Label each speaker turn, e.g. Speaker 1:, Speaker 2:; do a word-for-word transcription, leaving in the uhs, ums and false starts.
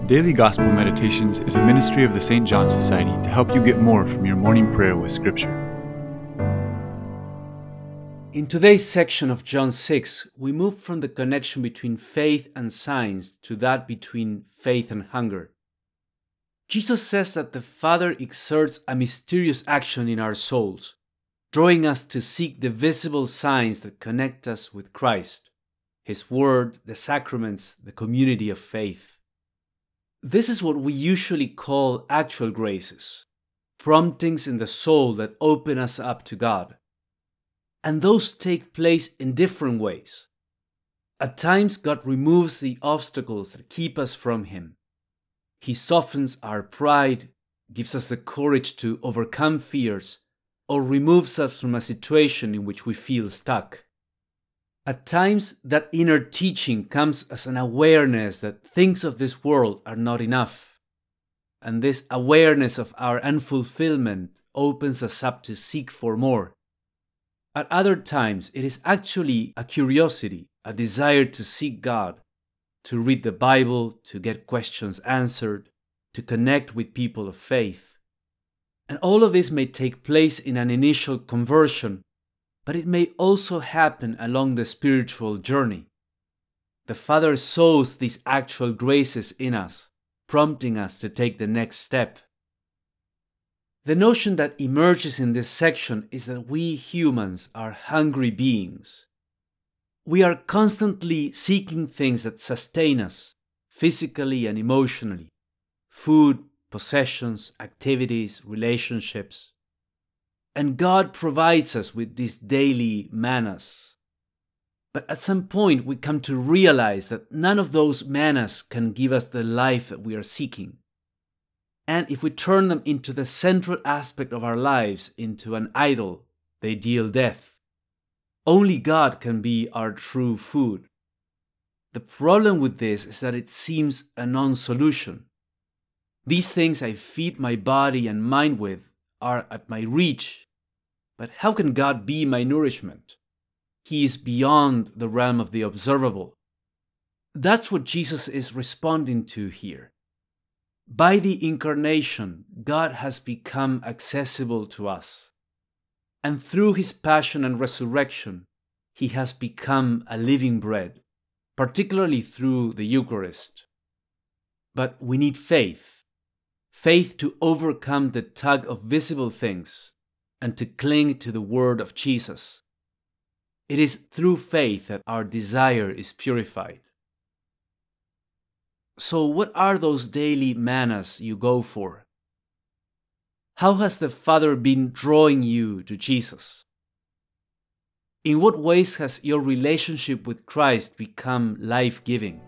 Speaker 1: Daily Gospel Meditations is a ministry of the Saint John Society to help you get more from your morning prayer with Scripture.
Speaker 2: In today's section of John six, we move from the connection between faith and signs to that between faith and hunger. Jesus says that the Father exerts a mysterious action in our souls, drawing us to seek the visible signs that connect us with Christ, His Word, the sacraments, the community of faith. This is what we usually call actual graces, promptings in the soul that open us up to God. And those take place in different ways. At times, God removes the obstacles that keep us from Him. He softens our pride, gives us the courage to overcome fears, or removes us from a situation in which we feel stuck. At times, that inner teaching comes as an awareness that things of this world are not enough. And this awareness of our unfulfillment opens us up to seek for more. At other times, it is actually a curiosity, a desire to seek God, to read the Bible, to get questions answered, to connect with people of faith. And all of this may take place in an initial conversion, but it may also happen along the spiritual journey. The Father sows these actual graces in us, prompting us to take the next step. The notion that emerges in this section is that we humans are hungry beings. We are constantly seeking things that sustain us, physically and emotionally: food, possessions, activities, relationships. And God provides us with these daily mannas. But at some point, we come to realize that none of those mannas can give us the life that we are seeking. And if we turn them into the central aspect of our lives, into an idol, they deal death. Only God can be our true food. The problem with this is that it seems a non-solution. These things I feed my body and mind with are at my reach. But how can God be my nourishment? He is beyond the realm of the observable. That's what Jesus is responding to here. By the incarnation, God has become accessible to us. And through His passion and resurrection, He has become a living bread, particularly through the Eucharist. But we need faith. Faith to overcome the tug of visible things and to cling to the word of Jesus. It is through faith that our desire is purified. So what are those daily mannas you go for? How has the Father been drawing you to Jesus? In what ways has your relationship with Christ become life-giving?